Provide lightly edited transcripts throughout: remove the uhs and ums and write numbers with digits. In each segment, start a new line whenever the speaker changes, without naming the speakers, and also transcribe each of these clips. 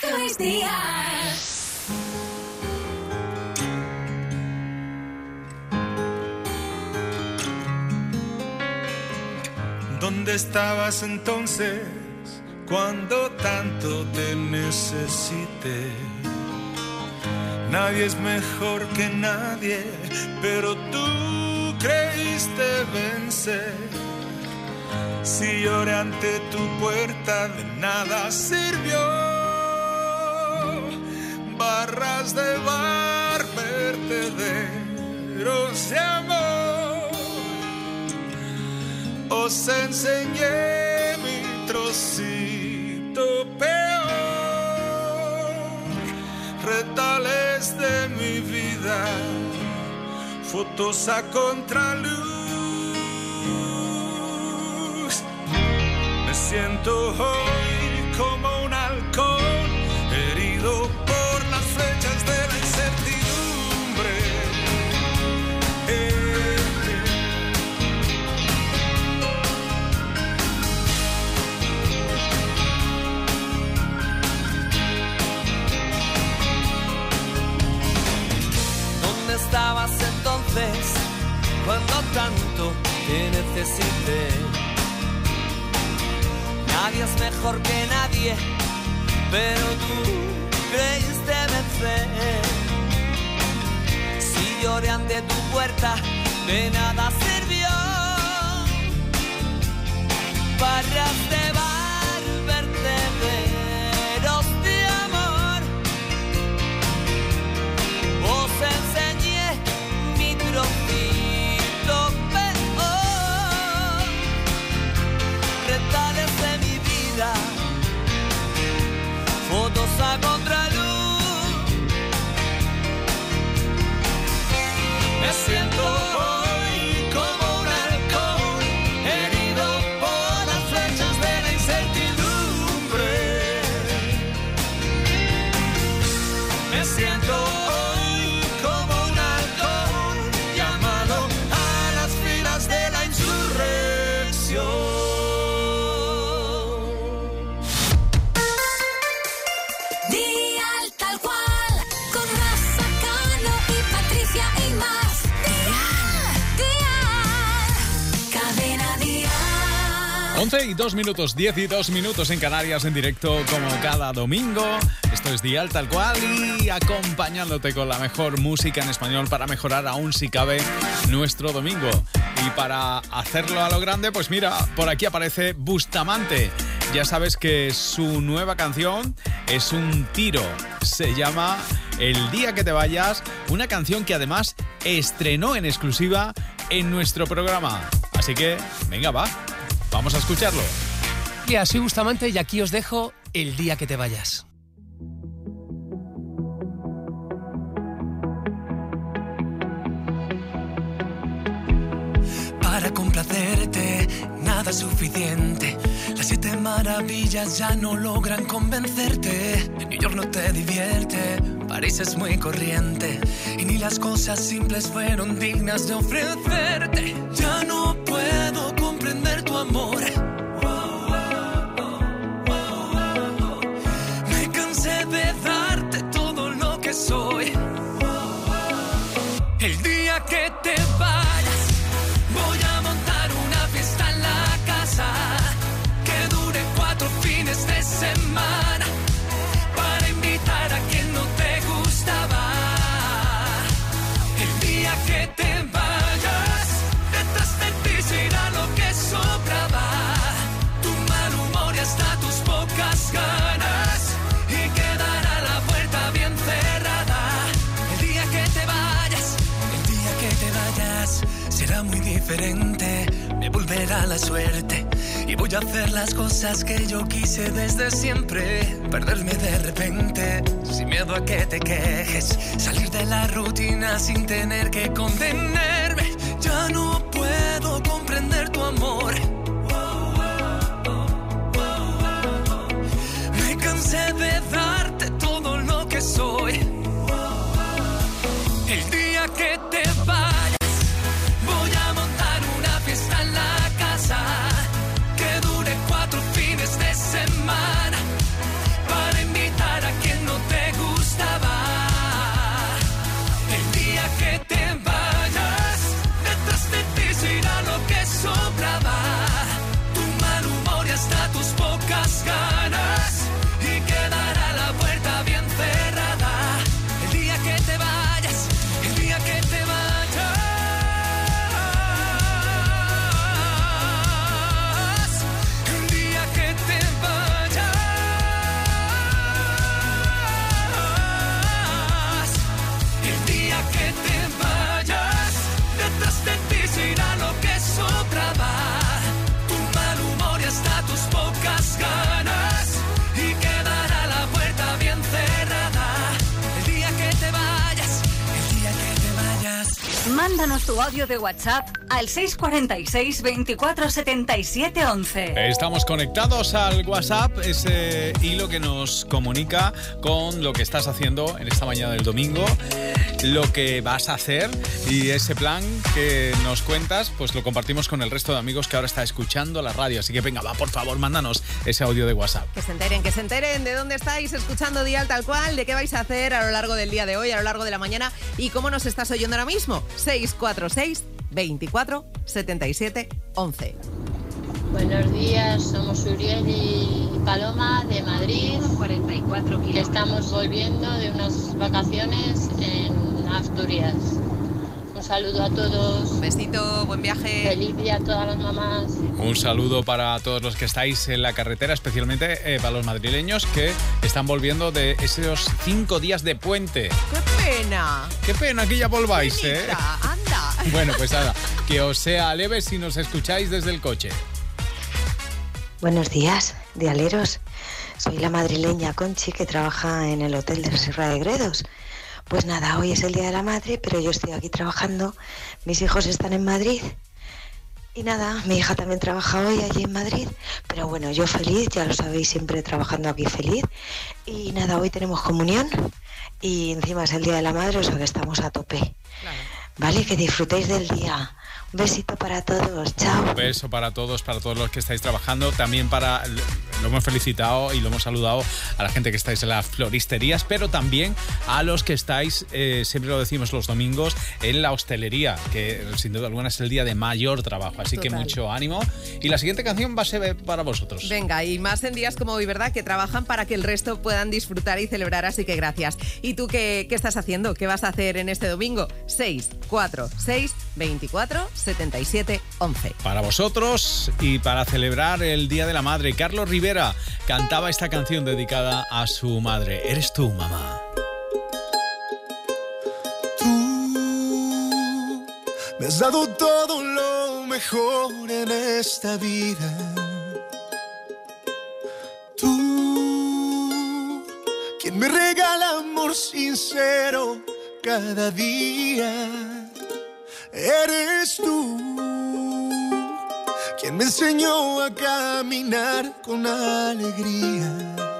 Esto es Dial.
¿Dónde estabas entonces cuando tanto te necesité? Nadie es mejor que nadie, pero tú creíste vencer. Si lloré ante tu puerta, de nada sirvió. Barras de bar, vertederos de amor. Os enseñé mi trocito peor. Retales de mi vida, fotos a contraluz. Me siento hoy como un halcón, herido por las flechas de la incertidumbre.
¿Dónde estabas entonces cuando tanto te necesité? Nadie es mejor que nadie, pero tú creíste vencer. Si lloré ante tu puerta, de nada sirvió. Barras de bar, vertederos de amor. Os enseñé mi trocito peor. Retales de mi vida, fotos a contraluz. Me siento hoy como un halcón, herido por las flechas de la incertidumbre. Me siento hoy como un halcón, llamado a las filas de la insurrección.
Dial tal cual, con Rafa Cano y Patricia Imaz. Dial, cadena Dial.
11:02, 10:02 en Canarias, en directo como cada domingo. Esto es Dial tal cual y acompañándote con la mejor música en español para mejorar aún si cabe nuestro domingo. Y para hacerlo a lo grande, pues mira, por aquí aparece Bustamante. Ya sabes que su nueva canción es un tiro. Se llama El día que te vayas, una canción que además estrenó en exclusiva en nuestro programa. Así que, venga, vamos a escucharlo.
Hola, soy Bustamante y aquí os dejo El día que te vayas. Para complacerte, nada suficiente. Las 7 maravillas ya no logran convencerte. New York no te divierte, París es muy corriente. Y ni las cosas simples fueron dignas de ofrecerte. Ya no puedo comprender tu amor. Me cansé de darte todo lo que soy. El día que te vayas, voy a montar una fiesta en la casa que dure 4 fines de semana para invitar a quien no te gustaba. El día que te vayas, detrás de ti se irá lo que sobraba. Tu mal humor y hasta tus pocas ganas y quedará la puerta bien cerrada. El día que te vayas, será muy diferente, me volverá la suerte y voy a hacer las cosas que yo quise desde siempre. Perderme de repente, sin miedo a que te quejes, salir de la rutina sin tener que contenerme. Ya no puedo comprender tu amor. Me cansé de darte todo lo que soy. El día que te vayas, voy a montar una fiesta en la casa que dure 4 fines de semana para invitar a
Mándanos tu audio de WhatsApp al 646 24 77 11.
Estamos conectados al WhatsApp, ese hilo que nos comunica con lo que estás haciendo en esta mañana del domingo, lo que vas a hacer, y ese plan que nos cuentas, pues lo compartimos con el resto de amigos que ahora está escuchando la radio. Así que venga, va, por favor, mándanos ese audio de WhatsApp.
Que se enteren de dónde estáis escuchando Dial Tal Cual, de qué vais a hacer a lo largo del día de hoy, a lo largo de la mañana, y cómo nos estás oyendo ahora mismo. 646 24 77 11.
Buenos días, somos Uriel y Paloma de Madrid.
44 kilómetros.
Estamos volviendo de unas vacaciones en Asturias. Un saludo a todos.
Un besito, buen viaje.
Feliz día a todas las mamás.
Un saludo para todos los que estáis en la carretera, especialmente para los madrileños que están volviendo de esos 5 días de puente.
¡Qué pena!
¡Qué pena que ya volváis,
Penita, anda.
Bueno, pues nada, que os sea leve si nos escucháis desde el coche.
Buenos días, dialeros. Soy la madrileña Conchi que trabaja en el Hotel de Sierra de Gredos. Pues nada, hoy es el Día de la Madre, pero yo estoy aquí trabajando. Mis hijos están en Madrid. Y nada, mi hija también trabaja hoy allí en Madrid. Pero bueno, yo feliz, ya lo sabéis, siempre trabajando aquí feliz. Y nada, hoy tenemos comunión. Y encima es el Día de la Madre, o sea que estamos a tope.
Claro.
Vale, que disfrutéis del día. Un besito para todos, chao.
Un beso para todos los que estáis trabajando. También lo hemos felicitado y lo hemos saludado a la gente que estáis en las floristerías, pero también a los que estáis, siempre lo decimos los domingos, en la hostelería, que sin duda alguna es el día de mayor trabajo. Así
Total.
que mucho ánimo. Y la siguiente canción va a ser para vosotros.
Venga, y más en días como hoy, ¿verdad? Que trabajan para que el resto puedan disfrutar y celebrar, así que gracias. ¿Y tú qué estás haciendo? ¿Qué vas a hacer en este domingo? 646 24 77 11.
Para vosotros y para celebrar el Día de la Madre, Carlos Rivera cantaba esta canción dedicada a su madre. Eres tú, mamá.
Tú me has dado todo lo mejor en esta vida. Tú, quien me regala amor sincero cada día. Eres tú quien me enseñó a caminar con alegría.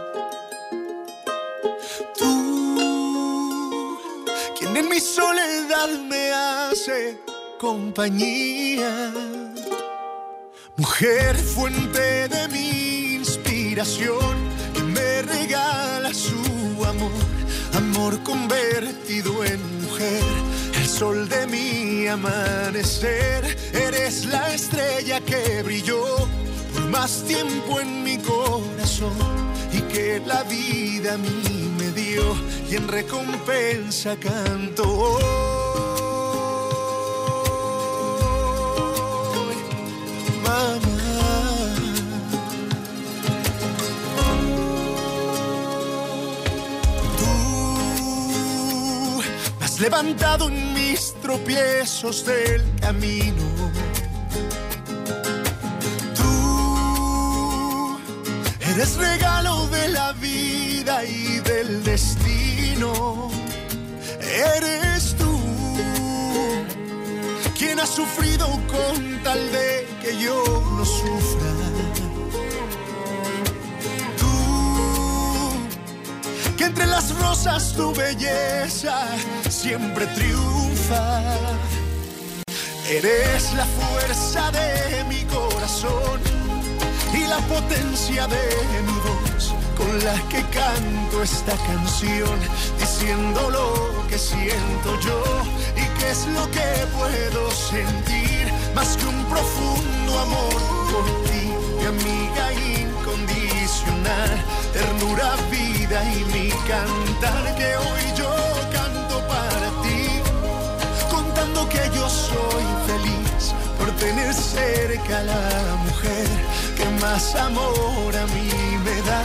Tú, quien en mi soledad me hace compañía. Mujer, fuente de mi inspiración, que me regala su amor, amor convertido en mujer. El sol de mi amanecer, eres la estrella que brilló por más tiempo en mi corazón y que la vida a mí me dio y en recompensa canto hoy, mamá. Tú me has levantado en mis tropiezos del camino. Tú eres regalo de la vida y del destino. Eres tú quien ha sufrido con tal de que yo no sufra. Tú que entre las rosas tu belleza siempre triunfa. Eres la fuerza de mi corazón y la potencia de mi voz con la que canto esta canción, diciendo lo que siento yo y qué es lo que puedo sentir, más que un profundo amor por ti, mi amiga incondicional, ternura, vida y mi cantar que hoy yo canto para ti, contando que yo soy feliz por tener cerca a la mujer que más amor a mí me da.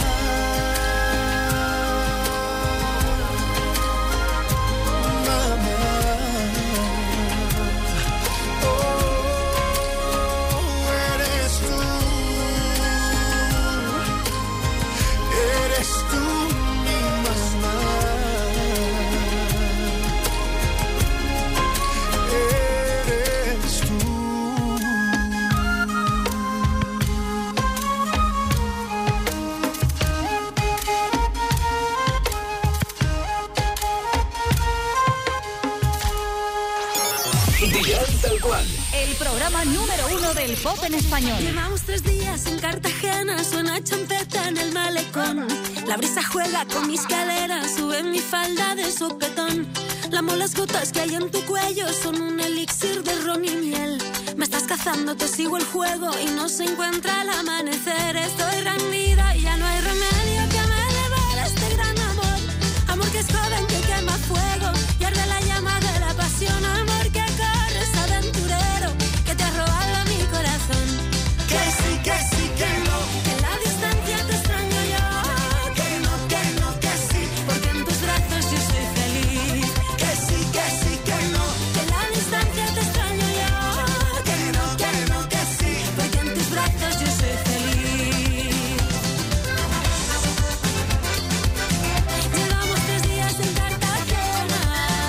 Dial Tal Cual.
El programa número 1 del pop en español.
Llevamos 3 días en Cartagena, suena champeta en el malecón. La brisa juega con mis caderas, sube mi falda de sopetón. Lamo las gotas que hay en tu cuello, son un elixir de ron y miel. Me estás cazando, te sigo el juego y no se encuentra el amanecer. Estoy rendida y ya no hay remedio que me devore este gran amor. Amor que es joven, que quema fuego y arde la llama de la pasión. Amor que corres, aventurero, que te ha robado mi corazón.
Que sí, que no.
En la distancia te extraño yo.
Que no, que sí.
Porque en tus brazos yo soy feliz.
Que sí, que no.
En la distancia te extraño yo.
Que no, que sí.
Porque en tus brazos yo soy feliz. Llevamos 3 días en Cartagena.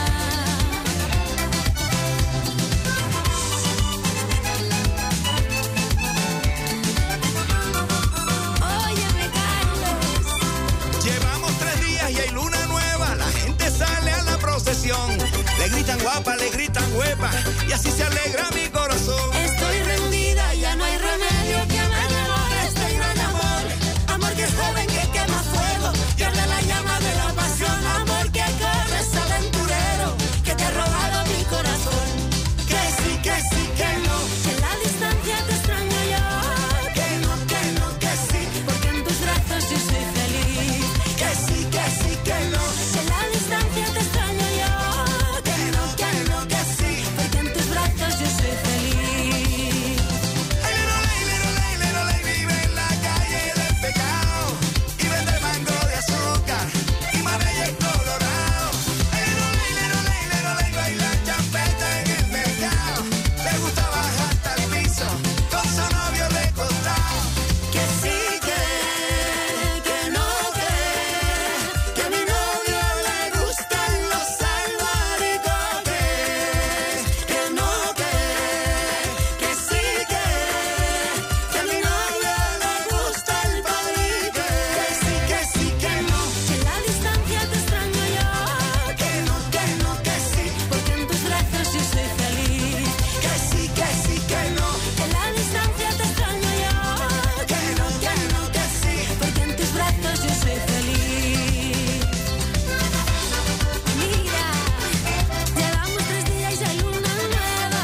Óyeme, Carlos.
Llevamos 3 días y hay luna nueva. La gente sale a la procesión. Le gritan guapa, le gritan huepa. Y así se alegra mi corazón.
Estoy rendida, ya no hay remedio que me devore este gran amor. Amor que es joven, que quema fuego y arde la llama de la pasión. Amor que corres, aventurero, que te ha robado mi corazón.
Que sí, que no.
En la distancia te extraño yo.
Que no, que sí.
Porque en tus brazos yo soy feliz.
Que sí, que no.
En la distancia te extraño yo.
Que no, que sí.
Porque en tus brazos yo soy feliz.
Little ley, vive en la calle del pecado. Y vende mango de azúcar y mamey colorado. Little ley, baila champeta en el mercado. Le gusta bajar hasta el piso con su novio recostado.
Que sí, que no, que a mi novio le gustan los albaricoques. Que no, que sí, que a mi novio le gusta el palique.
Que sí, que no.
En la distancia te extraño yo.
Que no, que sí.
Porque en tus brazos yo soy feliz.
Que sí, que no.
En la distancia te extraño yo.
Que no, que sí.
Porque en tus brazos yo soy feliz. Mira, llevamos 3 días y hay luna nueva.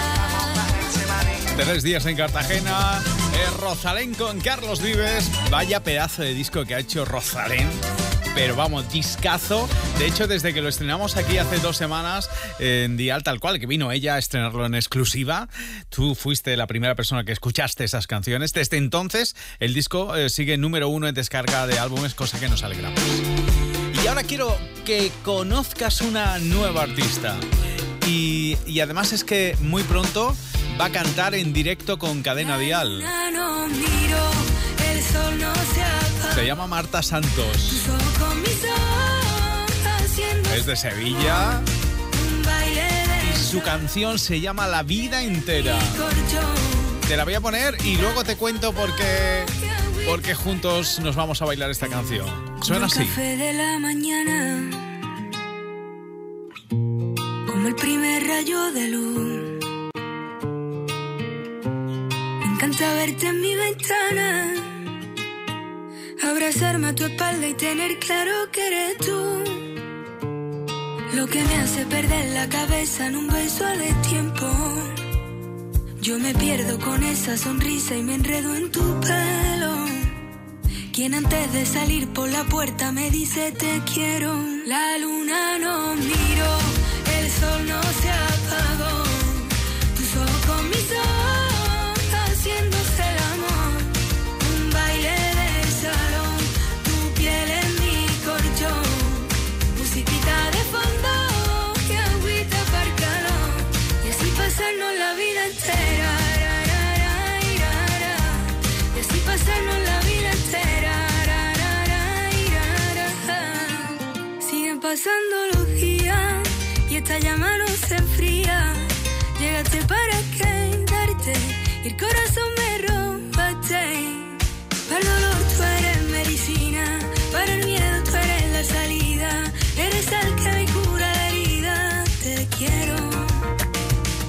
3 días en Cartagena. Rosalén con Carlos Vives. Vaya pedazo de disco que ha hecho Rosalén. Pero vamos, discazo. De hecho, desde que lo estrenamos aquí hace 2 semanas en Dial Tal Cual, que vino ella a estrenarlo en exclusiva, tú fuiste la primera persona que escuchaste esas canciones. Desde entonces, el disco sigue número 1 en descarga de álbumes, cosa que nos alegramos. Y ahora quiero que conozcas una nueva artista. Y además es que muy pronto va a cantar en directo con Cadena Dial.
No miro, el sol no se apaga.
Se llama Marta Santos.
Con mis ojos haciendo
Es de Sevilla.
un baile de
Y su canción se llama La Vida Entera.
corchón.
Te la voy a poner y luego te cuento por qué juntos nos vamos a bailar esta canción. Suena así.
Café de la mañana, como el primer rayo de luz. Me encanta verte en mi ventana, abrazarme a tu espalda y tener claro que eres tú. Lo que me hace perder la cabeza en un beso a destiempo. Yo me pierdo con esa sonrisa y me enredo en tu pelo. Quien antes de salir por la puerta me dice te quiero. La luna no miró, el sol no se apagó. Tus ojos con mis ojos haciéndose el amor. Un baile de salón, tu piel en mi colchón. Musiquita de fondo, que agüita para el calor. Y así pasarnos la vida entera. Y así pasarnos la vida entera. Siguen pasando los días y esta llama no se enfría. Llegaste para quedarte y el corazón me robaste. Para el dolor tú eres medicina, para el miedo tú eres la salida. Eres el que me cura la herida. Te quiero.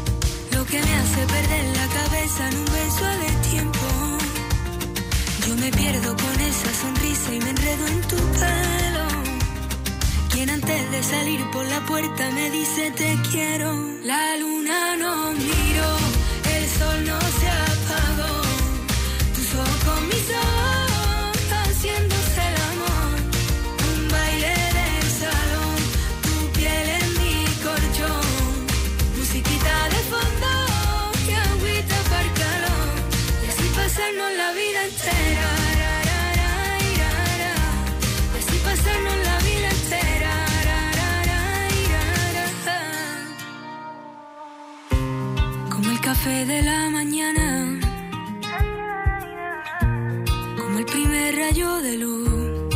hace perder la cabeza en un beso de tiempo. Yo me pierdo con esa sonrisa y me enredo en tu pelo. Quien antes de salir por la puerta me dice te quiero. La luna no miró, el sol no se apagó. Tus ojos con mis ojos, haciéndose el amor. Un baile del salón, tu piel en mi colchón. Musiquita de fondo y agüita para el calor. Y así pasarnos la vida entera. Y así pasarnos la vida entera. Como el café de la mañana, como el primer rayo de luz.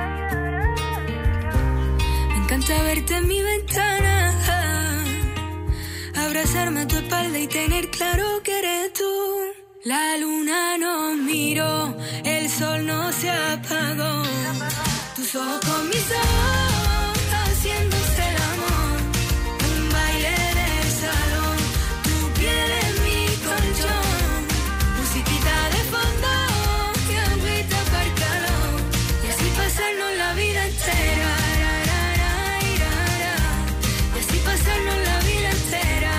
Me encanta verte en mi ventana, abrazarme a tu espalda y tener claro que eres tú. La luna no miró, el sol no se apagó. Tus ojos con mis ojos, haciéndose el amor. Un baile del salón, tu piel en mi colchón. Musiquita de fondo y agüita para el calor. Y así pasarnos la vida entera. Y así pasarnos la vida entera.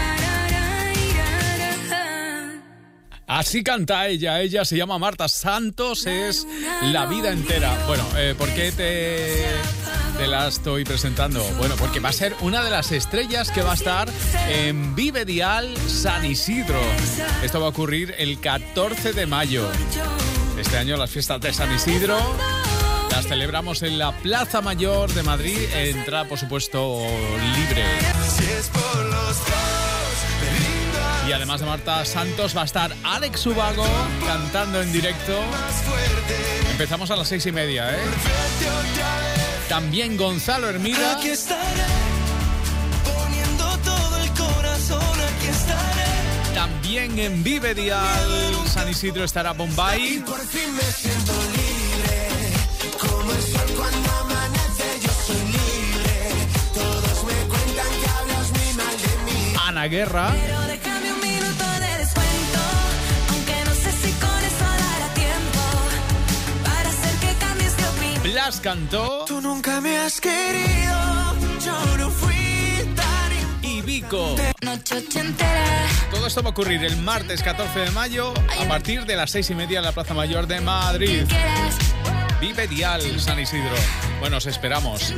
Así canta ella se llama Marta Santos, es La Vida Entera. Bueno, ¿por qué te la estoy presentando? Bueno, porque va a ser una de las estrellas que va a estar en Vive Dial San Isidro. Esto va a ocurrir el 14 de mayo. Este año las fiestas de San Isidro las celebramos en la Plaza Mayor de Madrid. Entrada, por supuesto, libre. Y además de Marta Santos va a estar Alex Ubago cantando en directo. Empezamos a las 6:30, ¿eh? También Gonzalo Hermida.
Aquí estaré, poniendo todo el corazón, aquí estaré.
También en Vive Dial San Isidro estará Bombay.
Y por fin me siento libre, como el sol cuando amanece, yo soy libre. Todos me cuentan que hablas muy mal de mí.
Ana Guerra. Blas cantó.
Tú nunca me has querido, yo no fui tan.
Y Vico.
Noche ochentera.
Todo esto va a ocurrir el martes 14 de mayo a partir de las 6:30 en la Plaza Mayor de Madrid. Vive Dial San Isidro. Bueno, os esperamos.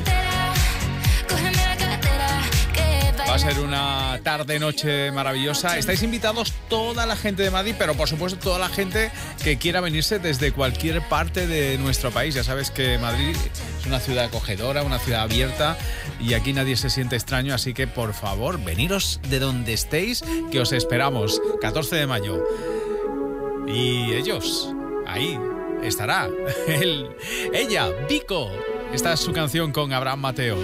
Va a ser una tarde-noche maravillosa. Estáis invitados toda la gente de Madrid, pero por supuesto toda la gente que quiera venirse desde cualquier parte de nuestro país. Ya sabes que Madrid es una ciudad acogedora, una ciudad abierta y aquí nadie se siente extraño, así que por favor, veniros de donde estéis, que os esperamos. 14 de mayo. Y ellos, ahí estará. Ella, Vico. Esta es su canción con Abraham Mateo.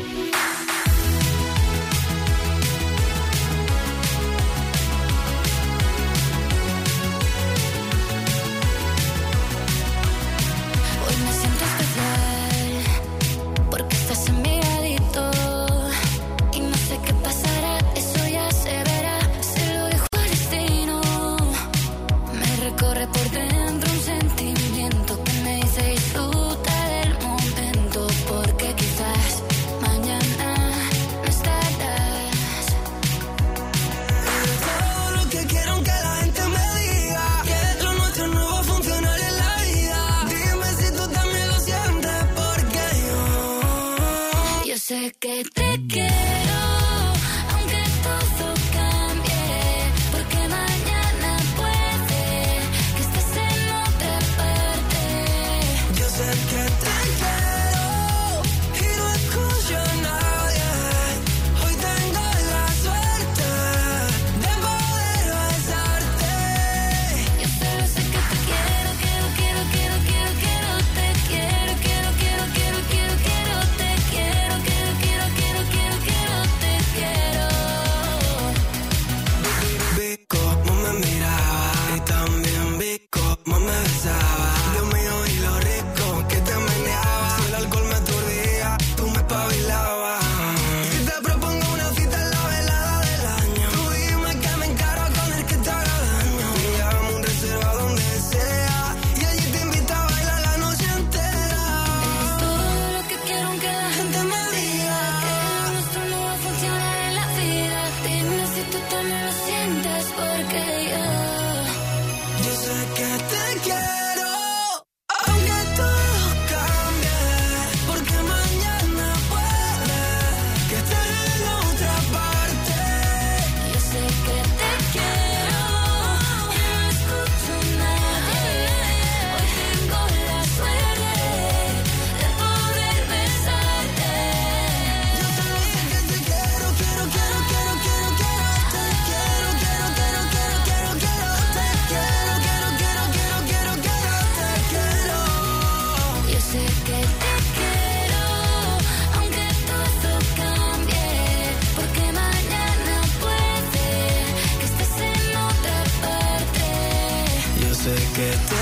Mañana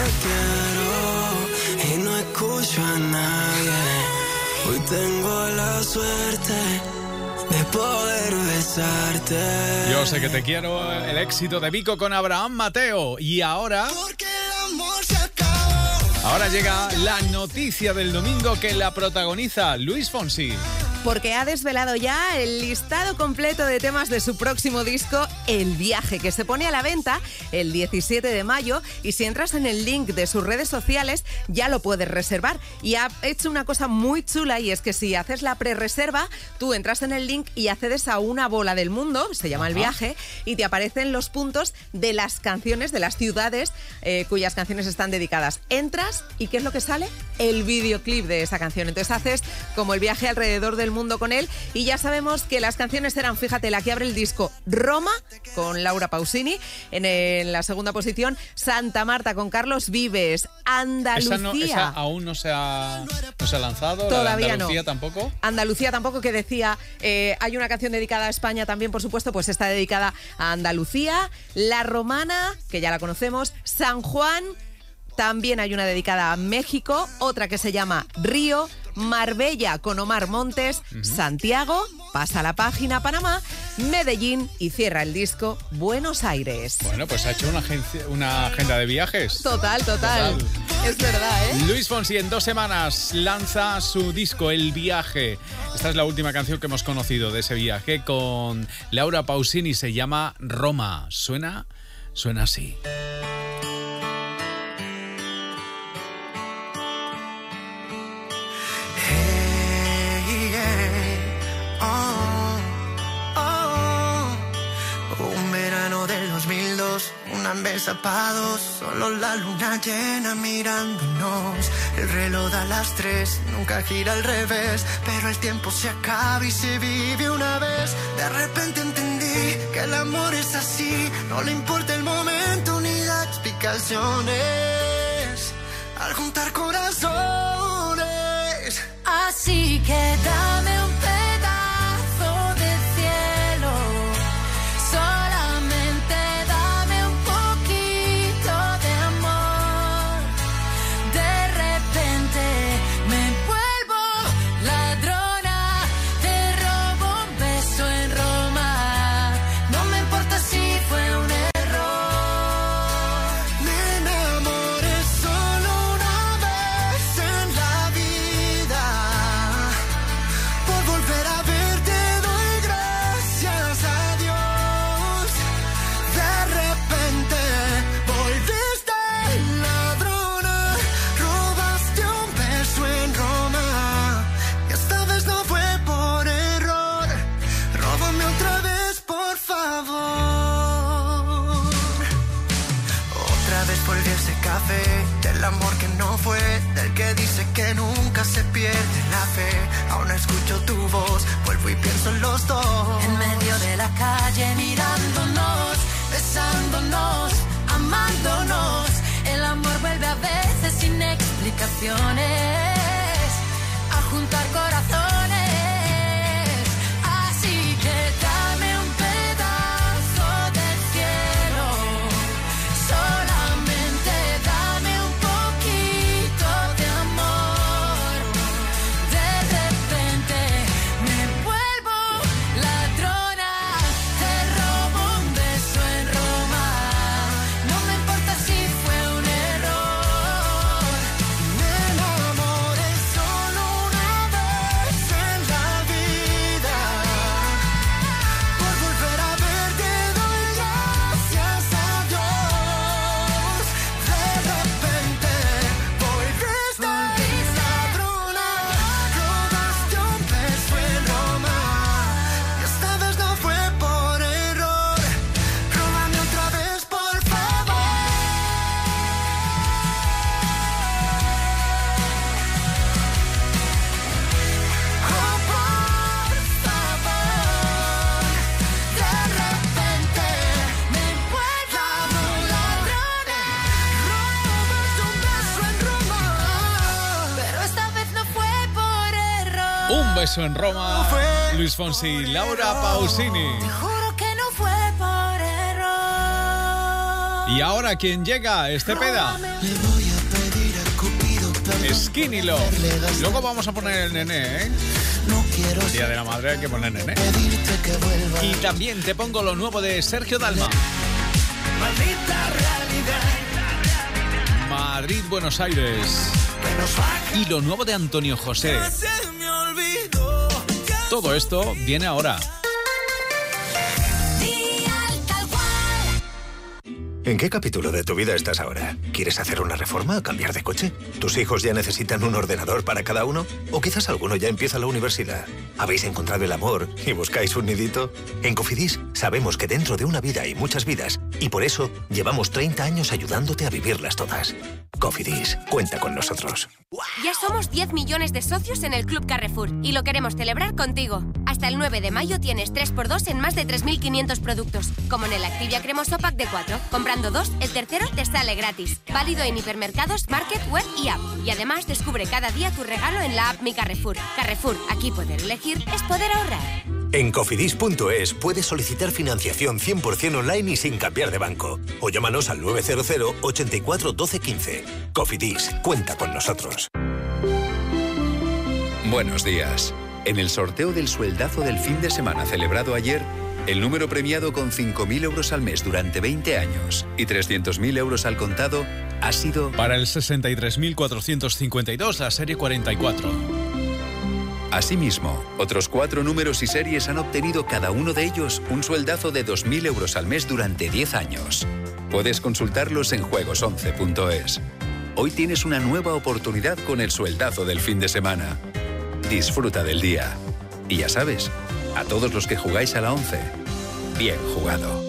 quiero y no escucho a nadie. Hoy tengo la suerte de poder besarte.
Yo sé que te quiero, el éxito de Vico con Abraham Mateo. Y ahora...
Porque el amor se acabó.
Ahora llega la noticia del domingo que la protagoniza Luis Fonsi.
Porque ha desvelado ya el listado completo de temas de su próximo disco, El Viaje, que se pone a la venta el 17 de mayo. Y si entras en el link de sus redes sociales, ya lo puedes reservar. Y ha hecho una cosa muy chula, y es que si haces la prerreserva, tú entras en el link y accedes a una bola del mundo, se llama El Viaje, y te aparecen los puntos de las canciones, de las ciudades cuyas canciones están dedicadas. Entras y ¿qué es lo que sale? El videoclip de esa canción. Entonces haces como el viaje alrededor del mundo con él, y ya sabemos que las canciones eran, fíjate, la que abre el disco, Roma, con Laura Pausini, en la segunda posición, Santa Marta con Carlos Vives, Andalucía.
Esa aún no se ha lanzado.
Todavía
Andalucía
no.
Tampoco.
Andalucía tampoco, que decía, hay una canción dedicada a España también, por supuesto, pues está dedicada a Andalucía. La Romana, que ya la conocemos, San Juan. También hay una dedicada a México, otra que se llama Río, Marbella con Omar Montes, Santiago, pasa la página Panamá, Medellín y cierra el disco Buenos Aires.
Bueno, pues ha hecho una agenda de viajes.
Total. Es verdad, ¿eh?
Luis Fonsi en 2 semanas lanza su disco El Viaje. Esta es la última canción que hemos conocido de ese viaje con Laura Pausini, se llama Roma. Suena así.
Un verano del 2002, una vez zapados, solo la luna llena mirándonos. El reloj da las 3, nunca gira al revés, pero el tiempo se acaba y se vive una vez. De repente entendí que el amor es así, no le importa el momento ni da explicaciones. Al juntar corazones,
Así que dame un pedazo de cielo, solamente dame un poquito de amor. De repente me vuelvo ladrona, te robo un beso en Roma. No me importa si fue un error.
me enamoré solo una vez en la vida. Por volver a verte doy gracias a Dios. De repente volviste ladrona, robaste un beso en Roma. Y esta vez no fue por error. Róbame otra vez, por favor. Otra vez volví a ese café, del amor que no fue, del que dice que nunca se pierde la fe. Aún escucho tu voz, vuelvo y pienso en los dos.
En medio de la calle mirándonos, besándonos, amándonos. El amor vuelve a veces sin explicaciones a juntar corazones. Así que dame un pedazo del cielo, solamente dame un poquito de amor. De repente me vuelvo ladrona, te robo un beso en Roma. No me importa si fue un error.
Me enamoré solo una vez en la vida. Por volver a verte doy gracias a Dios. De repente volviste ladrona, robaste un beso en Roma. Y esta vez no fue por error. Róbame otra vez, por favor. Oh, por favor.
De repente me vuelvo ladrona,
Robaste un beso en Roma.
pero esta vez no fue por error.
Un beso en Roma. Luis Fonsi y Laura Pausini.
Te juro que no fue por error.
Y ahora, ¿quién llega? Estepeda. Skinny Love. Luego vamos a poner el nené, ¿eh? El Día de la Madre hay que poner nené. Y también te pongo lo nuevo de Sergio Dalma. Madrid, Buenos Aires. Y lo nuevo de Antonio José. Todo esto viene ahora.
¿En qué capítulo de tu vida estás ahora? ¿Quieres hacer una reforma o cambiar de coche? ¿Tus hijos ya necesitan un ordenador para cada uno? ¿O quizás alguno ya empieza la universidad? ¿Habéis encontrado el amor y buscáis un nidito? En Cofidis sabemos que dentro de una vida hay muchas vidas y por eso llevamos 30 años ayudándote a vivirlas todas. Cofidis, cuenta con nosotros.
Ya somos 10 millones de socios en el Club Carrefour y lo queremos celebrar contigo. Hasta el 9 de mayo tienes 3x2 en más de 3.500 productos, como en el Activia Cremoso Pack de 4. Comprando 2, el tercero te sale gratis. Válido en hipermercados, market, web y app. Y además descubre cada día tu regalo en la app Mi Carrefour. Carrefour, aquí poder elegir es poder ahorrar.
En cofidis.es puedes solicitar financiación 100% online y sin cambiar de banco. O llámanos al 900 84 12 15. Cofidis, cuenta con nosotros.
Buenos días. En el sorteo del sueldazo del fin de semana celebrado ayer, el número premiado con 5.000 euros al mes durante 20 años y 300.000 euros al contado ha sido...
Para el 63.452, la serie 44.
Asimismo, otros 4 números y series han obtenido cada uno de ellos un sueldazo de 2.000 euros al mes durante 10 años. Puedes consultarlos en juegos11.es. Hoy tienes una nueva oportunidad con el sueldazo del fin de semana. Disfruta del día. Y ya sabes, a todos los que jugáis a la 11, bien jugado.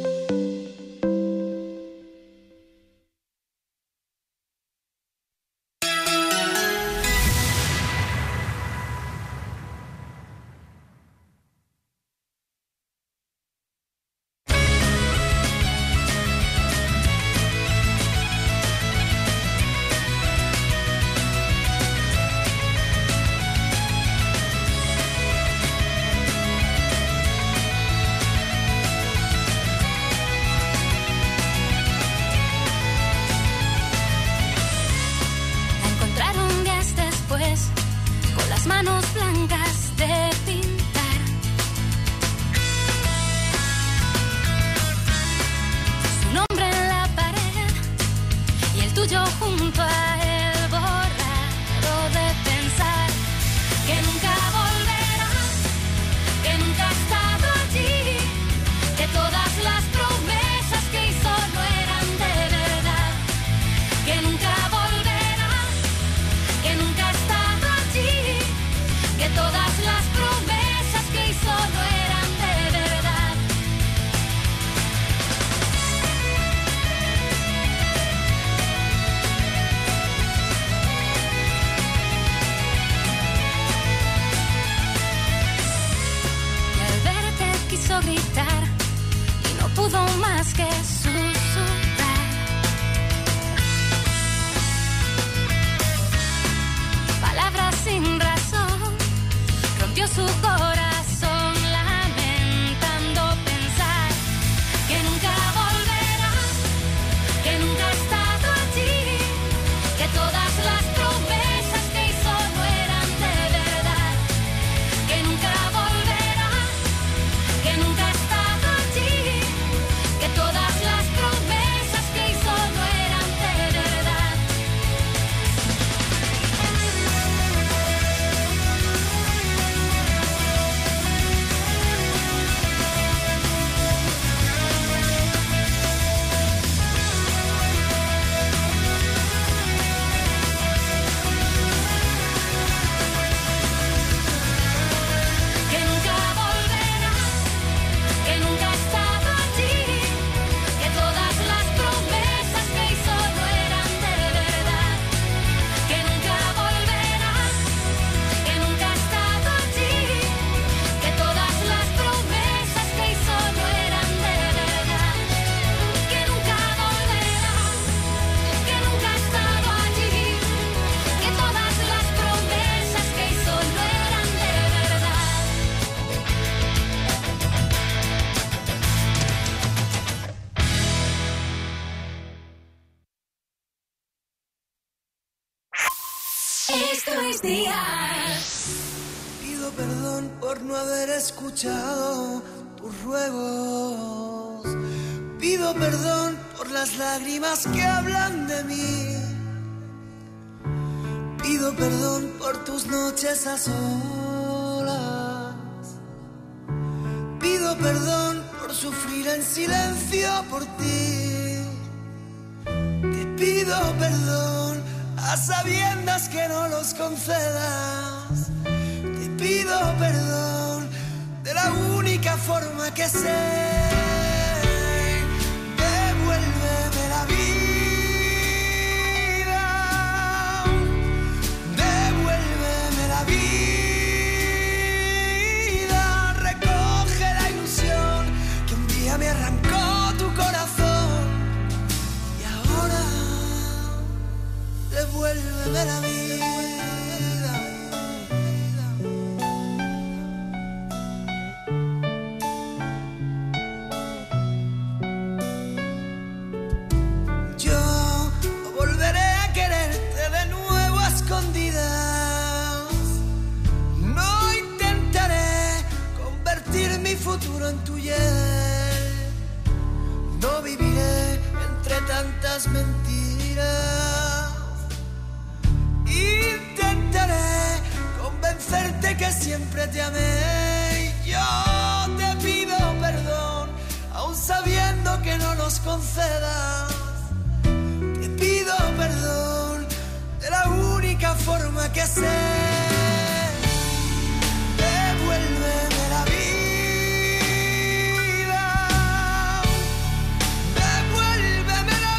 Esto es Dial.
Pido perdón por no haber escuchado tus ruegos. Pido perdón por las lágrimas que hablan de mí. Pido perdón por tus noches a solas. Pido perdón por sufrir en silencio por ti. Te pido perdón a sabiendas que no los concedas. Te pido perdón de la única forma que sé. Devuélveme la vida. Devuélveme la vida. Recoge la ilusión que un día me arrancó tu corazón. Y ahora devuélveme la vida. No intentaré convertir mi futuro en tu hiel. No viviré entre tantas mentiras. Intentaré convencerte que siempre te amé. Y yo te pido perdón, aun sabiendo que no nos concedas. Te pido perdón de la única forma que sé. Devuélveme la vida. Devuélveme la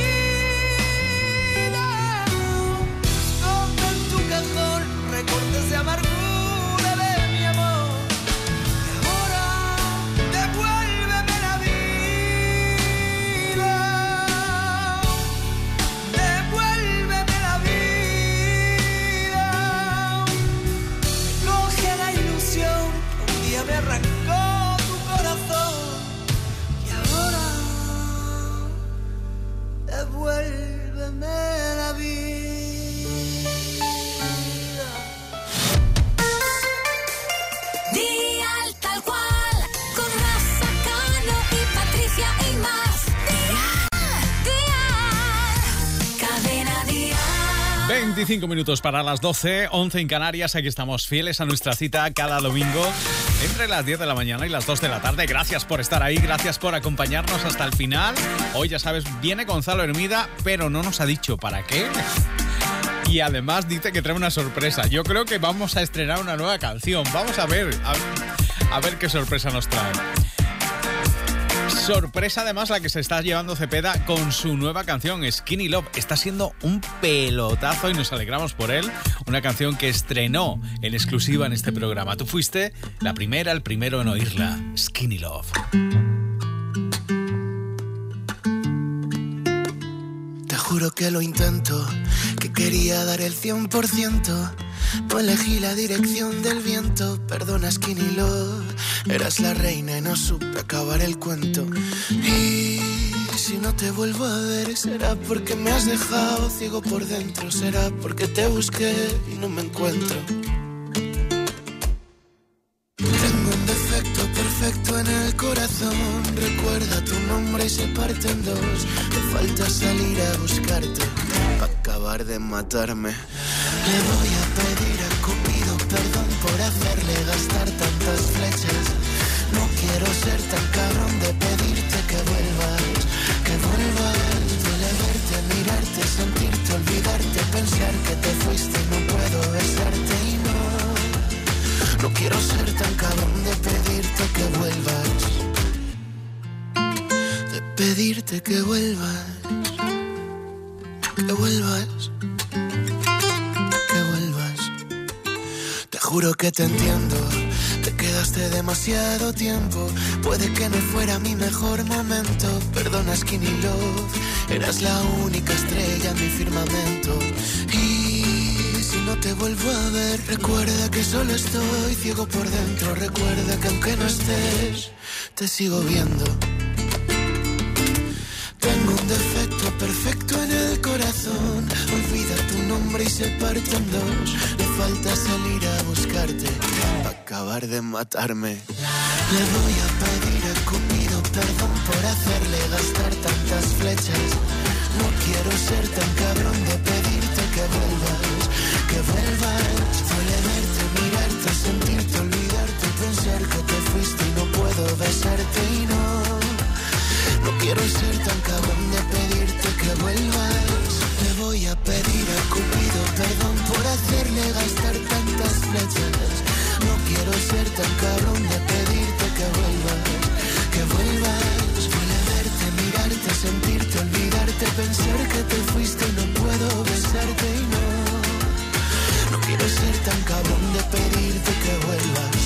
vida. Esconde en tu cajón recortes de amargura de mi amor. Y ahora devuélveme la vida. Devuélveme la vida. Coge la ilusión que un día me arrancó tu corazón. Y ahora devuélveme la vida.
Dial tal cual, con Rafa Cano y Patricia y más. Dial, cadena Dial.
25 minutos para las 12, 11 en Canarias. Aquí estamos fieles a nuestra cita cada domingo entre las 10 de la mañana y las 2 de la tarde. Gracias por estar ahí, gracias por acompañarnos hasta el final. Hoy, ya sabes, viene Gonzalo Hermida, pero no nos ha dicho para qué. Y además dice que trae una sorpresa. Yo creo que vamos a estrenar una nueva canción. Vamos a ver qué sorpresa nos trae. Sorpresa además la que se está llevando Cepeda con su nueva canción Skinny Love. Está siendo un pelotazo y nos alegramos por él. Una canción que estrenó en exclusiva en este programa. Tú fuiste la primera, el primero en oírla. Skinny Love.
Te juro que lo intento, que quería dar el 100%. No elegí la dirección del viento. Perdona, Skinny Love, eras la reina y no supe acabar el cuento. Y si no te vuelvo a ver, será porque me has dejado ciego por dentro. Será porque te busqué y no me encuentro. Tengo un defecto perfecto en el corazón. Recuerda tu nombre y se parte en dos. Te falta salir a buscarte para acabar de matarme. Le voy a pedir a Cupido perdón por hacerle gastar tantas flechas. No quiero ser tan cabrón de pedirte que vuelvas. Que vuelvas, duele verte, mirarte, sentirte, olvidarte, pensar que te fuiste y no puedo besarte. Y no quiero ser tan cabrón de pedirte que vuelvas. De pedirte que vuelvas. Que vuelvas. Te juro que te entiendo, te quedaste demasiado tiempo. Puede que no fuera mi mejor momento. Perdona, Skinny Love, eras la única estrella en mi firmamento. Y si no te vuelvo a ver, recuerda que solo estoy ciego por dentro. Recuerda que aunque no estés, te sigo viendo. Tengo un defecto perfecto en el corazón. Olvida tu nombre y se parte en dos. Me falta salir a buscarte para acabar de matarme. Le voy a pedir a Cupido perdón por hacerle gastar tantas flechas. No quiero ser tan cabrón de pedirte que vuelvas, que vuelvas. Duele verte, mirarte, sentirte, olvidarte, pensar que te fuiste y no puedo besarte y no quiero ser tan cabrón de pedirte que vuelvas. Le voy a pedir a Cupido perdón por hacerle gastar tantas flechas. No quiero ser tan cabrón de pedirte que vuelvas, que vuelvas. Duele verte, mirarte, sentirte, olvidarte, pensar que te fuiste y no puedo besarte y no quiero ser tan cabrón de pedirte que vuelvas.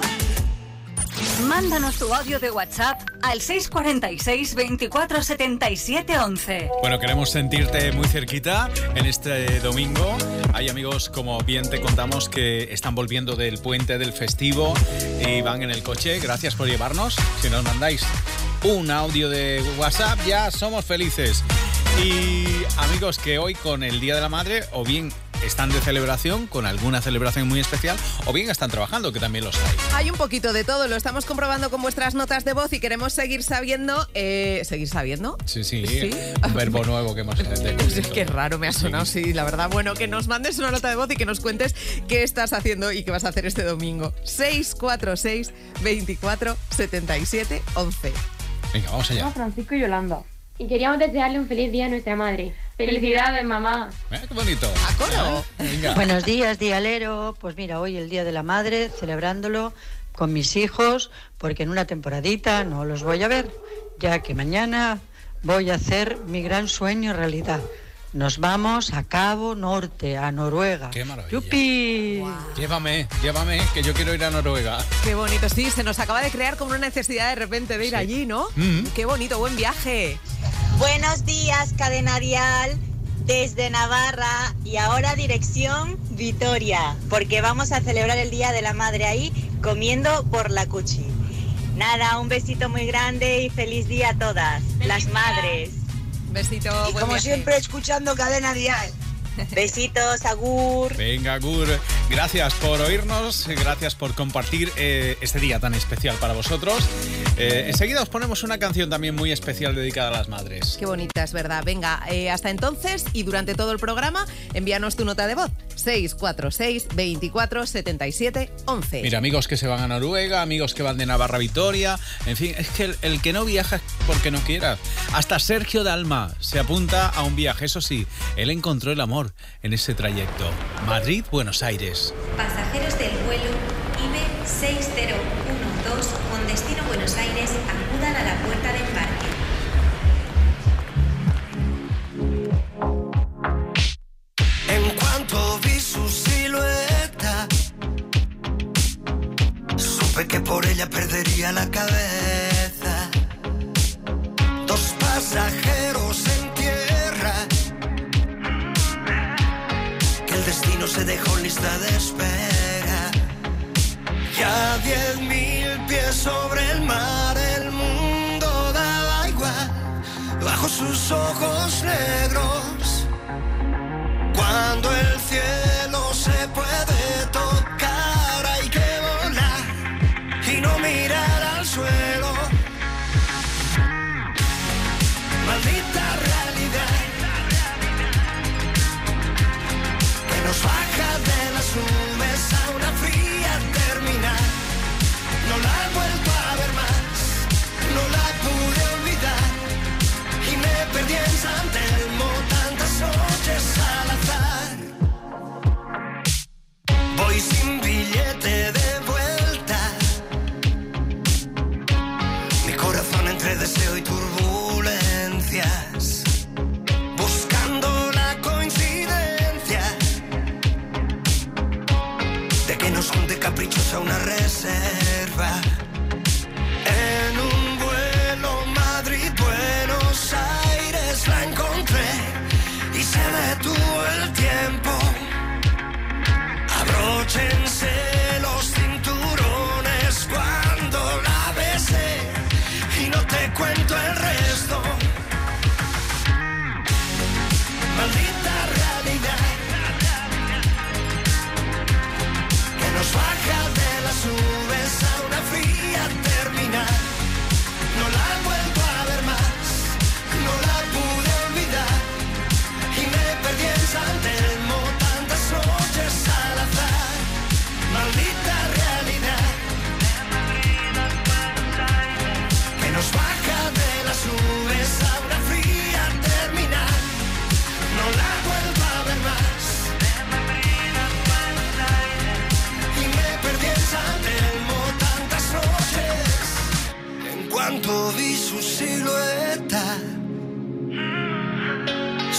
Mándanos tu audio de WhatsApp al 646 24 77 11.
Bueno, queremos sentirte muy cerquita en este domingo. Hay amigos, como bien te contamos, que están volviendo del puente del festivo y van en el coche. Gracias por llevarnos. Si nos mandáis un audio de WhatsApp, ya somos felices. Y amigos que hoy con el Día de la Madre o bien están de celebración, con alguna celebración muy especial, o bien están trabajando, que también los hay.
Hay un poquito de todo, lo estamos comprobando con vuestras notas de voz y queremos seguir sabiendo... ¿Seguir sabiendo?
Sí. Un verbo nuevo que hemos descubierto.
Qué raro me ha sonado, sí, la verdad. Bueno, que nos mandes una nota de voz y que nos cuentes qué estás haciendo y qué vas a hacer este domingo. 646 24 77 11.
Venga, vamos allá.
Somos Francisco y Yolanda. Y queríamos desearle un feliz día a nuestra madre. ¡Felicidades, mamá!
¡Qué bonito!
¡A coro!
Venga.
Buenos días, dialero. Pues mira, hoy el Día de la Madre, celebrándolo con mis hijos, porque en una temporadita no los voy a ver, ya que mañana voy a hacer mi gran sueño realidad. Nos vamos a Cabo Norte, a Noruega.
¡Qué maravilla!
¡Yupi!
Wow. Llévame, que yo quiero ir a Noruega.
¡Qué bonito! Sí, se nos acaba de crear como una necesidad de repente de ir allí, ¿no? ¡Qué bonito! ¡Buen viaje!
Buenos días, Cadena Dial, desde Navarra y ahora dirección Vitoria, porque vamos a celebrar el Día de la Madre ahí comiendo por la Cuchi. Nada, un besito muy grande y feliz día a todas, las madres.
Besito,
y
buen
como
viaje.
siempre escuchando Cadena Dial. Besitos, agur.
Venga, agur. Gracias por oírnos, gracias por compartir este día tan especial para vosotros. Enseguida os ponemos una canción también muy especial dedicada a las madres.
Qué bonita, es verdad. Venga, hasta entonces y durante todo el programa, envíanos tu nota de voz. 646 24 77 11.
Mira, amigos que se van a Noruega, amigos que van de Navarra a Vitoria. En fin, es que el que no viaja es porque no quiera. Hasta Sergio Dalma se apunta a un viaje. Eso sí, él encontró el amor en ese trayecto. Madrid-Buenos Aires.
Pasajeros del vuelo IBE 6012 con destino Buenos Aires acudan a la puerta de embarque.
En cuanto vi su silueta, supe que por ella perdería la cabeza. Dos pasajeros en tierra, que el destino se dejó en lista de espera. Ya 10.000 pies sobre el mar, el mundo daba igual bajo sus ojos negros. Cuando el cielo se puede tocar, hay que volar y no mirar al suelo. Maldita realidad que nos baja de las nubes a una fría terminal. No la he vuelto a ver más, no la pude olvidar y me perdí en San Telmo tantas noches al azar. Voy sin billete de vuelta, mi corazón entre deseo y turbulencias, buscando la coincidencia de que nos junte caprichos a una reserva. En un vuelo Madrid-Buenos Aires la encontré y se detuvo el tiempo. Abróchense los cinturones cuando la besé y no te cuento el resto. Maldita realidad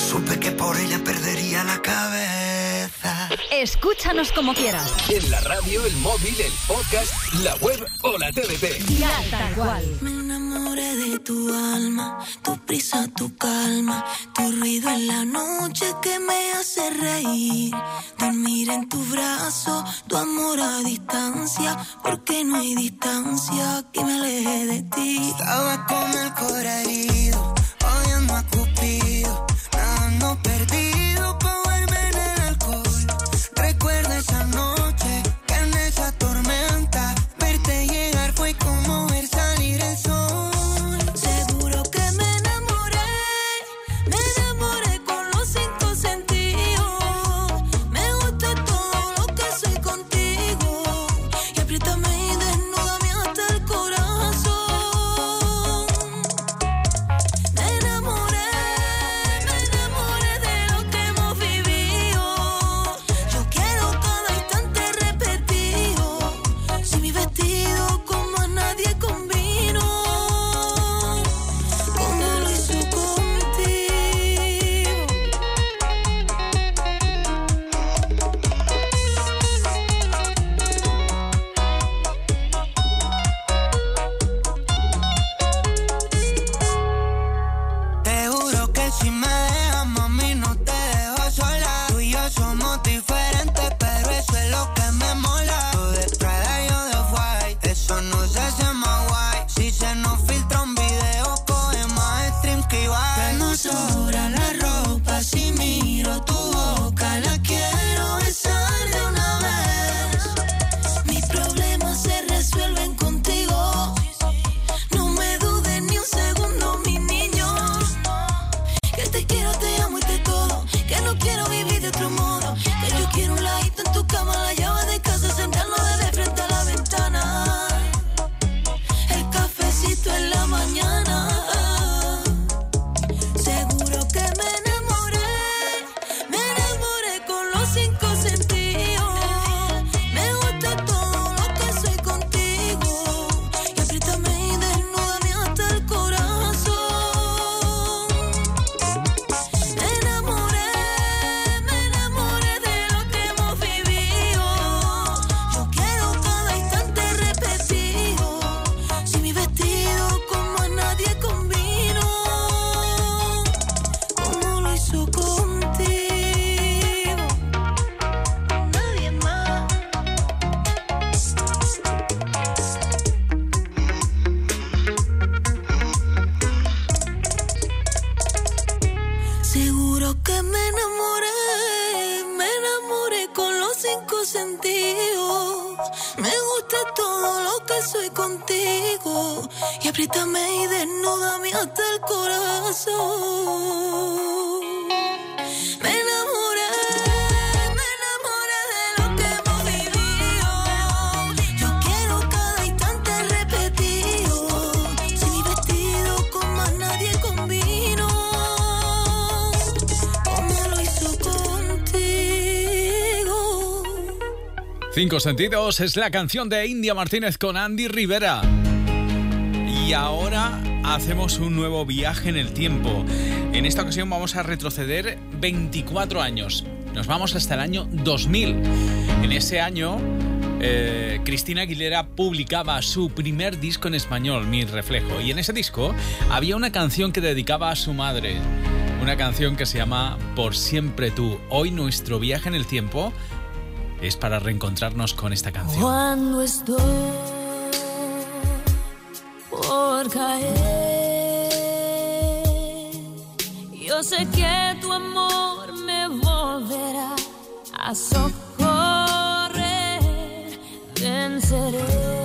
Supe que por ella perdería la cabeza.
Escúchanos como quieras.
En la radio, el móvil, el podcast, la web o la TDT.
Dial Tal Cual.
Me enamoré de tu alma, tu prisa, tu calma, tu ruido en la noche que me hace reír. Dormir en tu brazo, tu amor a distancia, porque no hay distancia que me aleje de ti.
Estaba con el corazón herido, odiando a Cupido, nadando perdido pa' volver en el alcohol. Recuerdo esa noche, que en esa tormenta, verte llegar fue como ver salir el sol.
Seguro que me enamoré con los 5 sentidos. Me gusta todo lo que soy contigo, y apriétame y desnúdame hasta el corazón. Me enamoré de lo que hemos vivido. Yo quiero cada instante repetido. Si mi vestido como a nadie combino, como lo hizo contigo.
Te juro que si me dejas, mami, no te dejo sola. Tú y yo somos diferentes, pero eso es lo que me mola. Tú de Prada, yo de White, eso no se hace más guay. Si se nos filtra un video, coge más streams que Ibai. Que no sobra la ropa, si miro tu boca, la quiero besar de una vez.
Mis problemas se resuelven contigo. No me dudes ni un segundo, mi niño. Que te quiero, te amo y te todo. Que no quiero vivir de otro modo. Que yo quiero un ladito en tu cama, la llave de casa, sentarnos de frente a la ventana. El cafecito en la mañana. Seguro que me enamoré con los 5 sentidos. Me gusta todo lo que soy contigo, y apriétame y desnúdame hasta el corazón. Me enamoré de lo que hemos vivido. Yo quiero cada instante repetido. Si mi vestido como a nadie combino, como lo hizo contigo, nadie más. Seguro que me enamoré con los 5 sentidos. Me gusta todo lo que soy contigo, y apriétame y desnúdame hasta el corazón. Me enamoré de lo que hemos vivido. Yo quiero cada instante repetido. Si mi vestido como a nadie combino, como lo hizo contigo.
5 sentidos es la canción de India Martínez con Andy Rivera. Y ahora hacemos un nuevo viaje en el tiempo. En esta ocasión vamos a retroceder 24 años. Nos vamos hasta el año 2000. En ese año, Cristina Aguilera publicaba su primer disco en español, Mi Reflejo. Y en ese disco había una canción que dedicaba a su madre. Una canción que se llama Por Siempre Tú. Hoy nuestro viaje en el tiempo es para reencontrarnos con esta canción.
Cuando estoy por caer, yo sé que tu amor me volverá a socorrer. Venceré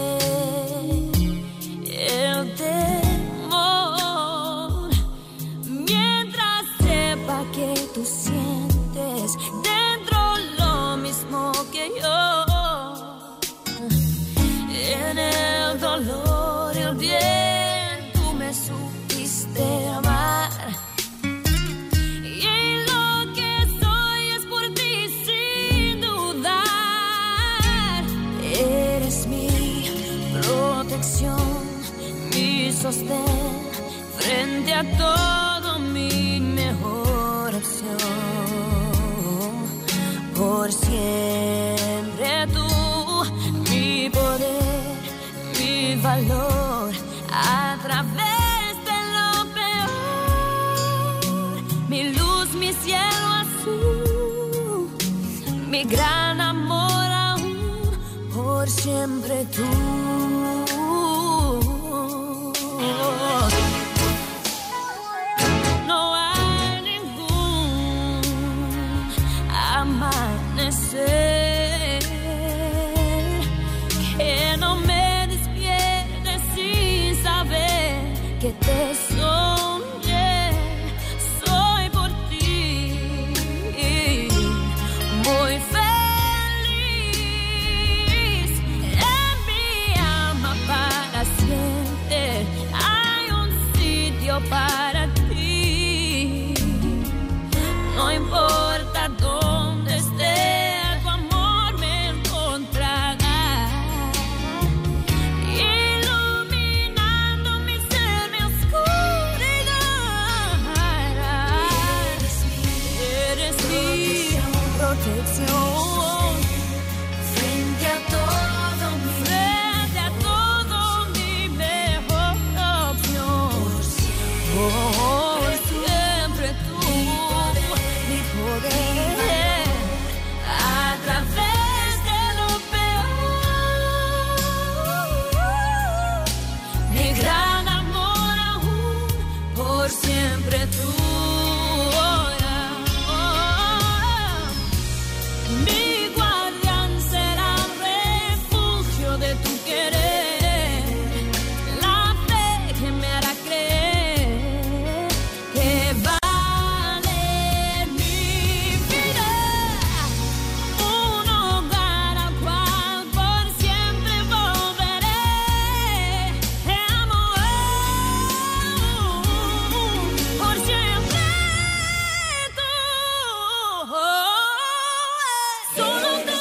el temor mientras sepa que tú sientes dentro lo mismo que yo. En el dolor y el bien tú me supiste amar. Y lo que soy es por ti sin dudar. Eres mi protección, mi sostén frente a todo mi mejor. valor a través de lo peor. Mi luz, mi cielo azul, mi gran amor aún, por siempre tú. No hay ningún amanecer que no me despierte sin saber que te soñé. Soy por ti muy feliz. En mi alma para siempre hay un sitio para ti. No importa dónde esté, tu amor me encontrará, iluminando mi ser, mi oscuridad. Eres mi protección frente a todo mi mejor opción. Por siempre tú, mi poder a través de lo peor. Mi gran amor aún, por siempre tú. Mi guardián será refugio de tu querer, la fe que me hará creer que vale mi vida, un hogar al cual por siempre volveré. Amor, por siempre tú, solo tú.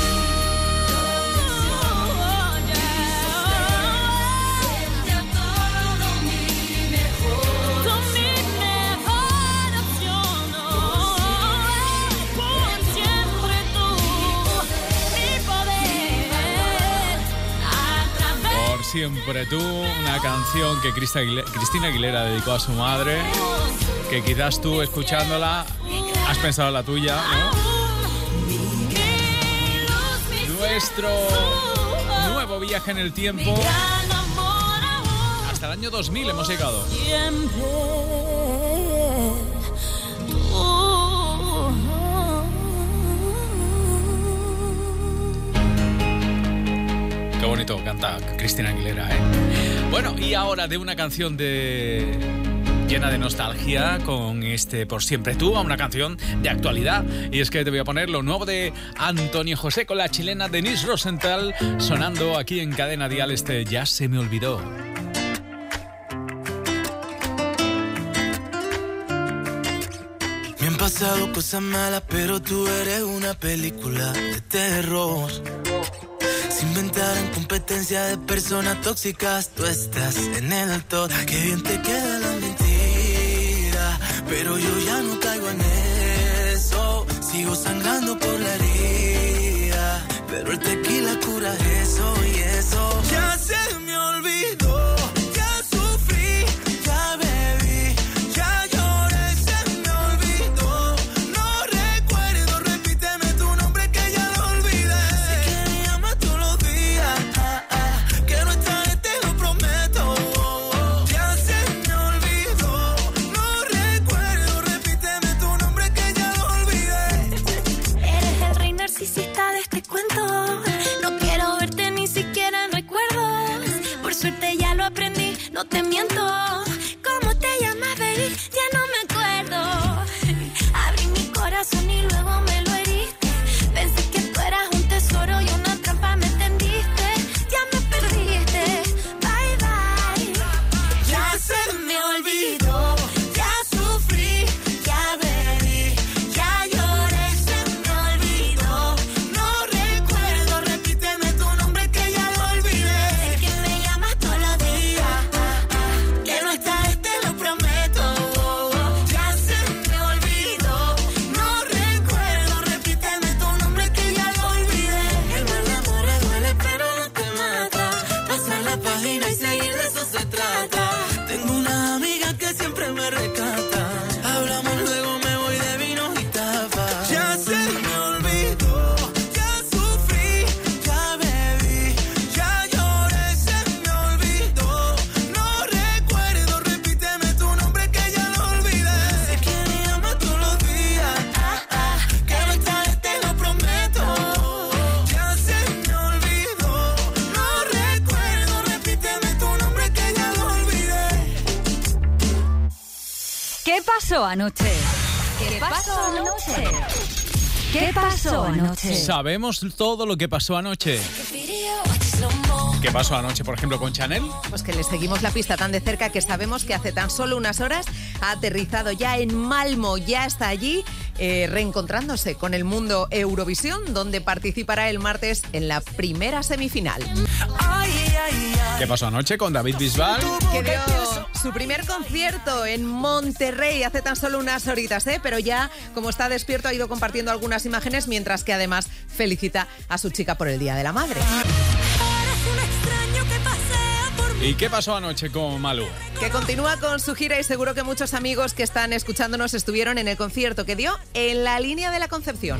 Tú mi mejor opción, por siempre tú, mi poder a través.
Por siempre tú, una canción que Cristina Aguilera dedicó a su madre, que quizás tú escuchándola has pensado en la tuya, ¿no? Nuestro nuevo viaje en el tiempo, hasta el año 2000 hemos llegado.
Siempre
Qué bonito canta Cristina Aguilera, ¿eh? Bueno, y ahora de una canción llena de nostalgia con este Por siempre tú a una canción de actualidad. Y es que te voy a poner lo nuevo de Antonio José con la chilena Denise Rosenthal, sonando aquí en Cadena Dial, este Ya se me olvidó.
Me han pasado cosas malas, pero tú eres una película de terror. Se inventaron competencia de personas tóxicas, tú estás en el top. Qué bien te queda la mentira, pero yo ya no caigo en eso. Sigo sangrando por la herida, pero el tequila cura eso y eso. Ya se me olvidó, ya sufrí, ya bebí, ya lloré, se me olvidó. No recuerdo, repíteme tu nombre que ya lo olvidé. Sé que me llamas todos los días, que no estaré, te lo prometo. Ya se me olvidó,
¿Qué pasó anoche? ¿Qué pasó anoche? ¿Qué pasó anoche?
Sabemos todo lo que pasó anoche. ¿Qué pasó anoche, por ejemplo, con Chanel?
Pues que le seguimos la pista tan de cerca que sabemos que hace tan solo unas horas ha aterrizado ya en Malmö, ya está allí reencontrándose con el mundo Eurovisión, donde participará el martes en la primera semifinal.
¿Qué pasó anoche con David Bisbal?
Que dio su primer concierto en Monterrey hace tan solo unas horitas, pero ya, como está despierto, ha ido compartiendo algunas imágenes, mientras que además felicita a su chica por el Día de la Madre.
¿Y qué pasó anoche con Malú?
Que continúa con su gira y seguro que muchos amigos que están escuchándonos estuvieron en el concierto que dio en la Línea de la Concepción.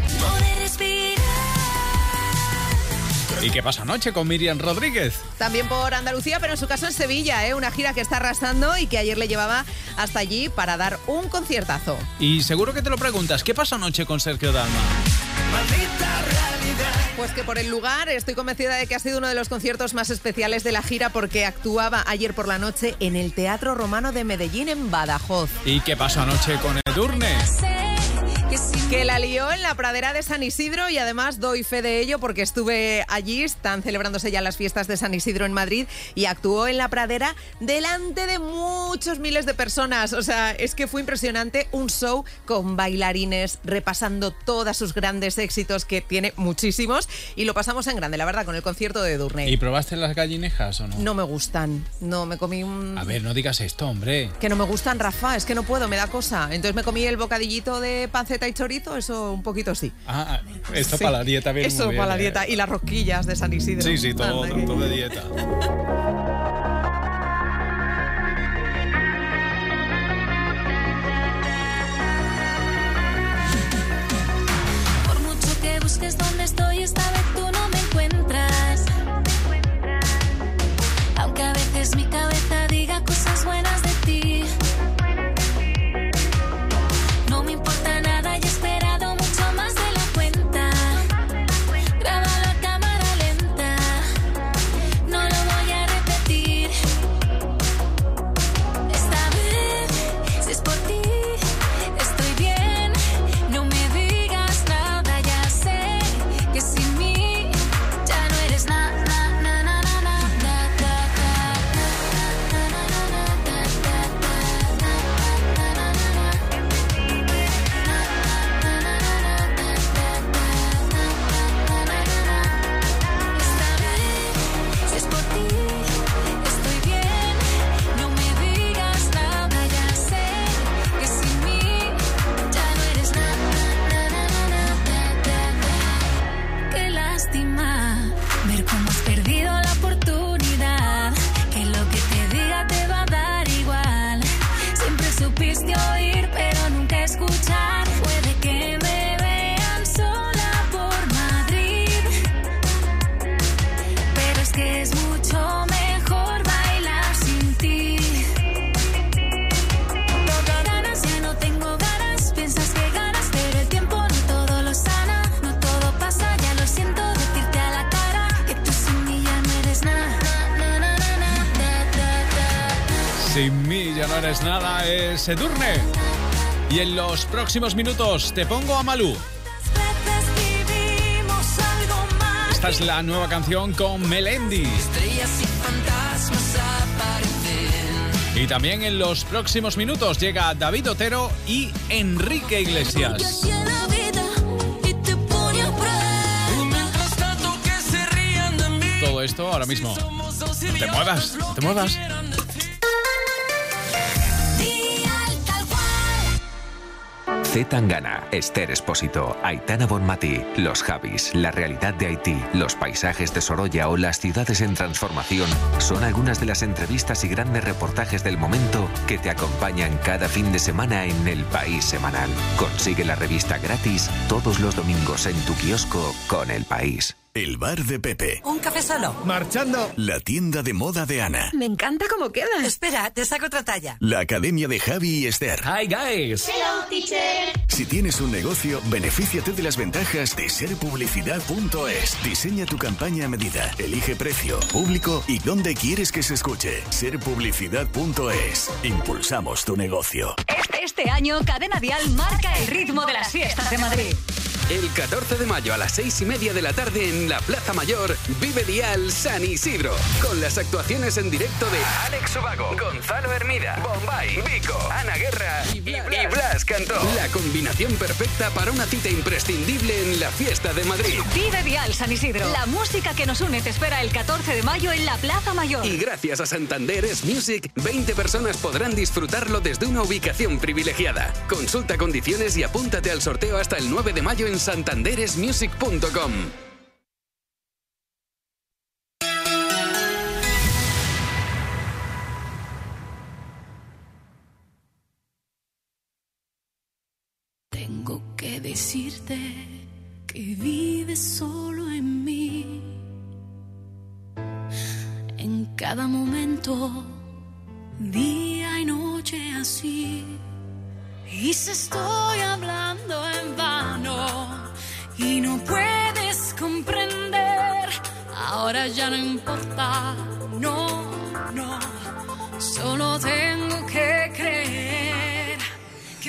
¿Y qué pasó anoche con Miriam Rodríguez?
También por Andalucía, pero en su caso en Sevilla, una gira que está arrasando y que ayer le llevaba hasta allí para dar un conciertazo.
Y seguro que te lo preguntas, ¿qué pasó anoche con Sergio Dalma?
Pues que por el lugar estoy convencida de que ha sido uno de los conciertos más especiales de la gira, porque actuaba ayer por la noche en el Teatro Romano de Medellín, en Badajoz.
¿Y qué pasó anoche con Edurne?
Que la lió en la pradera de San Isidro, y además doy fe de ello porque estuve allí, están celebrándose ya las fiestas de San Isidro en Madrid, y actuó en la pradera delante de muchos miles de personas. O sea, es que fue impresionante, un show con bailarines repasando todos sus grandes éxitos, que tiene muchísimos, y lo pasamos en grande, la verdad, con el concierto de Edurne.
¿Y probaste las gallinejas o no?
No me gustan, no, me comí un...
A ver, no digas esto, hombre.
Que no me gustan, Rafa, es que no puedo, me da cosa. Entonces me comí el bocadillito de panceta y chorizo, eso un poquito sí.
Ah, esto sí. Para la dieta viene
eso
muy bien.
Para la dieta, y las rosquillas de San Isidro.
Sí, todo de dieta.
Por mucho que busques dónde estoy, esta vez tú no me encuentras. Aunque a veces mi cabeza diga cosas buenas de ti. No me importa nada y he esperado mucho más de la cuenta. Grábalo a cámara lenta, no lo voy a repetir. Esta vez, si es por ti, estoy bien. No me digas nada, ya sé que sin mí ya no eres nada. Ver cómo has perdido la oportunidad, que lo que te diga te va a dar igual. Siempre supiste oír, pero nunca escuchar. Puede que me vean sola por Madrid, pero es que es mucho mejor bailar sin ti. Ganas, ya no tengo ganas, piensas que ganas, pero el tiempo no todo lo sana, no todo pasa, ya lo siento.
Sin mí ya no eres nada, es Edurne. Y en los próximos minutos te pongo a Malú. Esta es la nueva canción con Melendi. Y también en los próximos minutos llega David Otero y Enrique Iglesias. Todo esto ahora mismo. No te muevas, no te muevas.
C. Tangana, Esther Espósito, Aitana Bonmatí, Los Javis, la realidad de Haití, los paisajes de Sorolla o las ciudades en transformación son algunas de las entrevistas y grandes reportajes del momento que te acompañan cada fin de semana en El País Semanal. Consigue la revista gratis todos los domingos en tu kiosco con El País.
El bar de Pepe.
Un café solo.
Marchando. La tienda de moda de Ana.
Me encanta cómo queda. Espera, te saco otra talla.
La academia de Javi y Esther.
Hi guys.
Hello teacher.
Si tienes un negocio, benefíciate de las ventajas de serpublicidad.es. Diseña tu campaña a medida. Elige precio, público y dónde quieres que se escuche. Serpublicidad.es. Impulsamos tu negocio.
Este año, Cadena Dial marca el ritmo de las fiestas de Madrid.
El 14 de mayo a las 6:30 de la tarde en la Plaza Mayor, Vive Dial San Isidro. Con las actuaciones en directo de Alex Ubago, Gonzalo Hermida, Bombay, Vico, Ana Guerra y Blas Cantó. La combinación perfecta para una cita imprescindible en la fiesta de Madrid.
Vive Dial San Isidro. La música que nos une te espera el 14 de mayo en la Plaza Mayor.
Y gracias a Santander Es Music, 20 personas podrán disfrutarlo desde una ubicación privilegiada. Consulta condiciones y apúntate al sorteo hasta el 9 de mayo en santanderesmusic.com.
Tengo que decirte que vives solo en mí, en cada momento, día y noche así. Y si estoy hablando en vano y no puedes comprender, ahora ya no importa, no, solo tengo